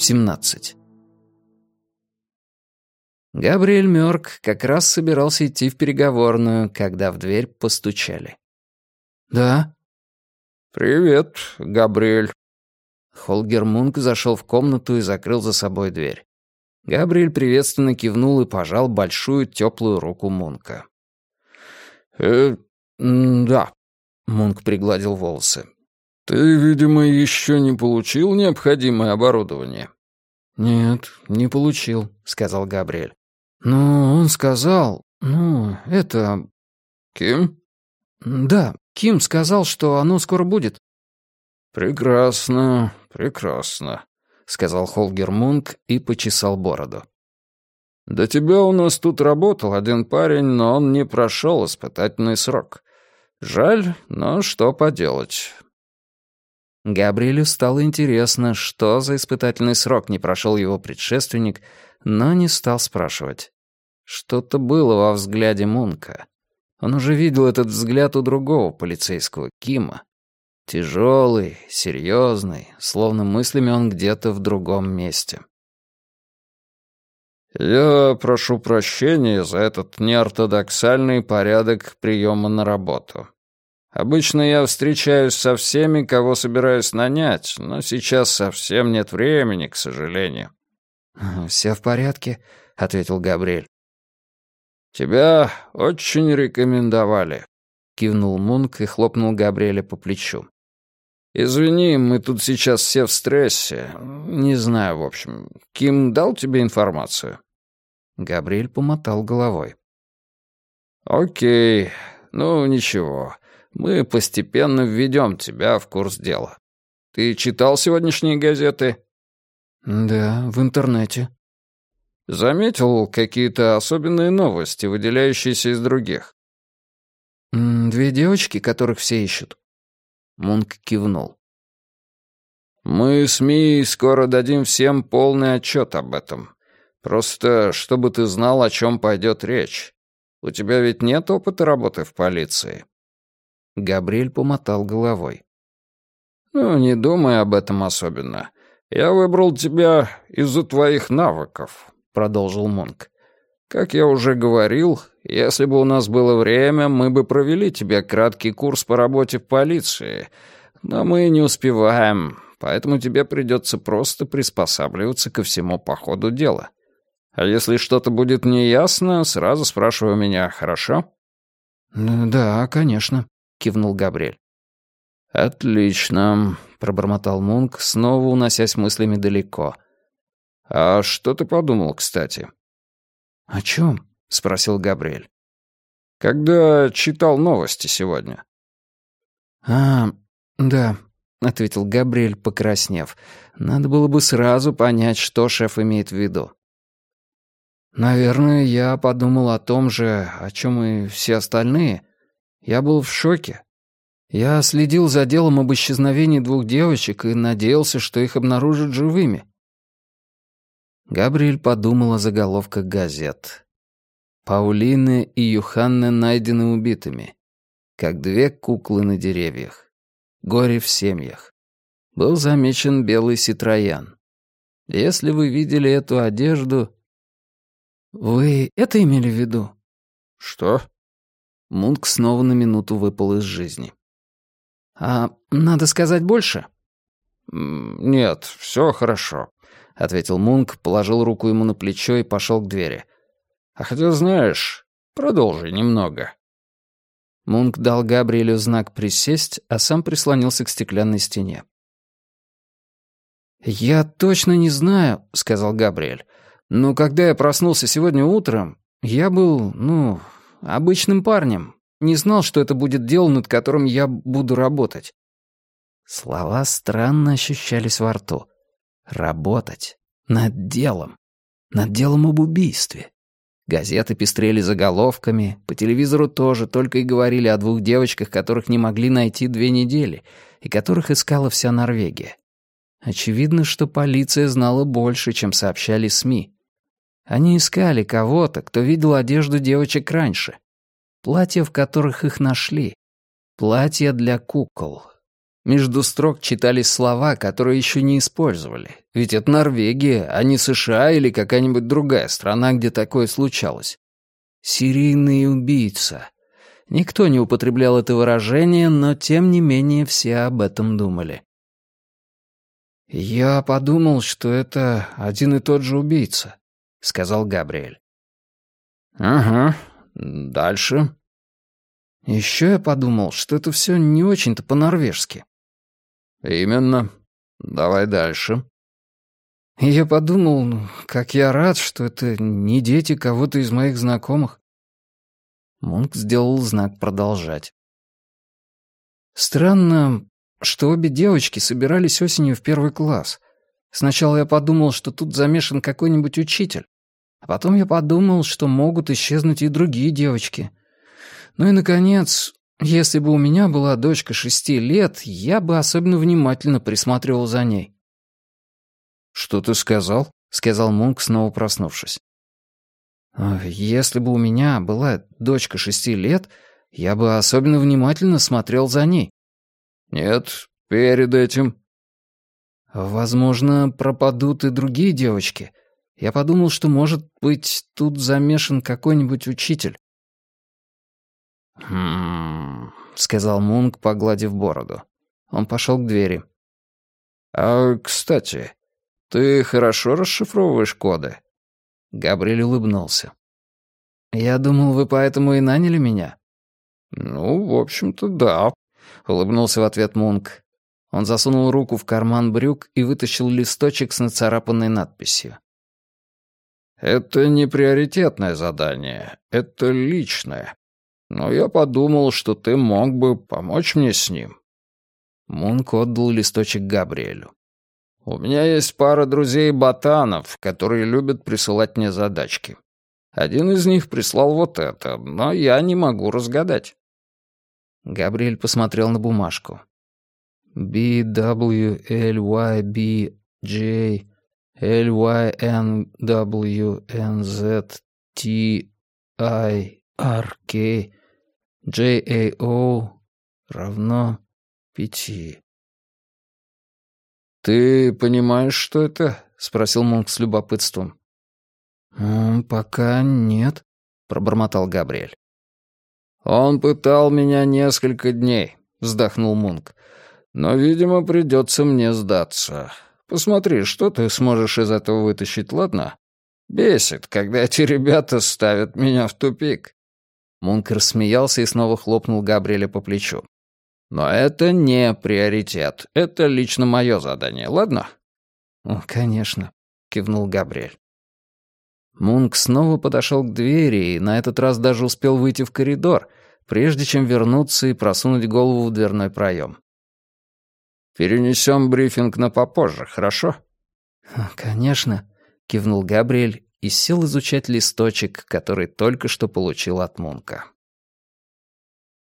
17. Габриэль Мёрк как раз собирался идти в переговорную, когда в дверь постучали. «Да?» «Привет, Габриэль». Холгер Мунк зашел в комнату и закрыл за собой дверь. Габриэль приветственно кивнул и пожал большую теплую руку Мунка. Да», — Мунк пригладил волосы. «Ты, видимо, еще не получил необходимое оборудование?» «Нет, не получил», — сказал Габриэль. «Но он сказал... это...» «Ким?» «Да, Ким сказал, что оно скоро будет». «Прекрасно, прекрасно», — сказал Холгер Мунк и почесал бороду. «До тебя у нас тут работал один парень, но он не прошел испытательный срок. Жаль, но что поделать». Габриэлю стало интересно, что за испытательный срок не прошел его предшественник, но не стал спрашивать. Что-то было во взгляде Мунка. Он уже видел этот взгляд у другого полицейского, Кима. Тяжелый, серьезный, словно мыслями он где-то в другом месте. «Я прошу прощения за этот неортодоксальный порядок приема на работу. Обычно я встречаюсь со всеми, кого собираюсь нанять, но сейчас совсем нет времени, к сожалению». «Все в порядке», — ответил Габриэль. «Тебя очень рекомендовали», — кивнул Мунк и хлопнул Габриэля по плечу. «Извини, мы тут сейчас все в стрессе. Не знаю, в общем. Ким дал тебе информацию?» Габриэль помотал головой. «Окей. Ну, ничего. Мы постепенно введем тебя в курс дела. Ты читал сегодняшние газеты?» «Да, в интернете». «Заметил какие-то особенные новости, выделяющиеся из других?» «Две девочки, которых все ищут». Мунк кивнул. «Мы, СМИ, скоро дадим всем полный отчет об этом. Просто, чтобы ты знал, о чем пойдет речь. У тебя ведь нет опыта работы в полиции?» Габриэль помотал головой. «Ну, не думай об этом особенно. Я выбрал тебя из-за твоих навыков», — продолжил Мунк. «Как я уже говорил, если бы у нас было время, мы бы провели тебе краткий курс по работе в полиции, но мы не успеваем, поэтому тебе придется просто приспосабливаться ко всему по ходу дела. А если что-то будет неясно, сразу спрашивай меня, хорошо?» «Да, конечно», — кивнул Габриэль. «Отлично», — пробормотал Мунк, снова уносясь мыслями далеко. «А что ты подумал, кстати?» «О чем?» — спросил Габриэль. «Когда читал новости сегодня». Да», — ответил Габриэль, покраснев. «Надо было бы сразу понять, что шеф имеет в виду». «Наверное, я подумал о том же, о чем и все остальные. Я был в шоке. Я следил за делом об исчезновении двух девочек и надеялся, что их обнаружат живыми». Габриэль подумал о заголовках газет. «Паулина и Юханна найдены убитыми. Как две куклы на деревьях. Горе в семьях. Был замечен белый Ситроян. Если вы видели эту одежду...» «Вы это имели в виду?» «Что?» Мунк снова на минуту выпал из жизни. «А надо сказать больше?» «Нет, все хорошо», — ответил Мунк, положил руку ему на плечо и пошел к двери. «А хотя, знаешь, продолжи немного». Мунк дал Габриэлю знак присесть, а сам прислонился к стеклянной стене. «Я точно не знаю», — сказал Габриэль, «но когда я проснулся сегодня утром, я был, обычным парнем. Не знал, что это будет дело, над которым я буду работать». Слова странно ощущались во рту. «Работать. Над делом. Над делом об убийстве». Газеты пестрели заголовками, по телевизору тоже только и говорили о двух девочках, которых не могли найти 2 недели, и которых искала вся Норвегия. Очевидно, что полиция знала больше, чем сообщали СМИ. Они искали кого-то, кто видел одежду девочек раньше. Платья, в которых их нашли. Платья для кукол. Между строк читались слова, которые еще не использовали. Ведь это Норвегия, а не США или какая-нибудь другая страна, где такое случалось. «Серийный убийца». Никто не употреблял это выражение, но тем не менее все об этом думали. «Я подумал, что это один и тот же убийца», — сказал Габриэль. «Ага. Дальше?» «Еще я подумал, что это все не очень-то по-норвежски». «Именно. Давай дальше». «Я подумал, как я рад, что это не дети кого-то из моих знакомых». Мунк сделал знак «Продолжать». «Странно, что обе девочки собирались осенью в 1 класс. Сначала я подумал, что тут замешан какой-нибудь учитель, а потом я подумал, что могут исчезнуть и другие девочки. Ну и, наконец, если бы у меня была дочка 6 лет, я бы особенно внимательно присматривал за ней». «Что ты сказал?» — сказал Мунк, снова проснувшись. «Если бы у меня была дочка 6 лет, я бы особенно внимательно смотрел за ней». «Нет, перед этим». «Возможно, пропадут и другие девочки. Я подумал, что, может быть, тут замешан какой-нибудь учитель». Сказал Мунк, погладив бороду. Он пошел к двери. «А, кстати, ты хорошо расшифровываешь коды?» Габриэль улыбнулся. «Я думал, вы поэтому и наняли меня?» «Ну, в общем-то, да», — улыбнулся в ответ Мунк. Он засунул руку в карман брюк и вытащил листочек с нацарапанной надписью. «Это не приоритетное задание, это личное. Но я подумал, что ты мог бы помочь мне с ним». Мунк отдал листочек Габриэлю. «У меня есть пара друзей-ботанов, которые любят присылать мне задачки. Один из них прислал вот это, но я не могу разгадать». Габриэль посмотрел на бумажку. BWLYBJ равно 5. «Ты понимаешь, что это?» — спросил Мунк с любопытством. «Пока нет», — пробормотал Габриэль. «Он пытал меня несколько дней», — вздохнул Мунк. «Но, видимо, придется мне сдаться. Посмотри, что ты сможешь из этого вытащить, ладно? Бесит, когда эти ребята ставят меня в тупик». Мунк рассмеялся и снова хлопнул Габриэля по плечу. «Но это не приоритет. Это лично мое задание, ладно?» «Конечно», — кивнул Габриэль. Мунк снова подошел к двери и на этот раз даже успел выйти в коридор, прежде чем вернуться и просунуть голову в дверной проем. «Перенесем брифинг на попозже, хорошо?» «Конечно», — кивнул Габриэль и сел изучать листочек, который только что получил от Мунка.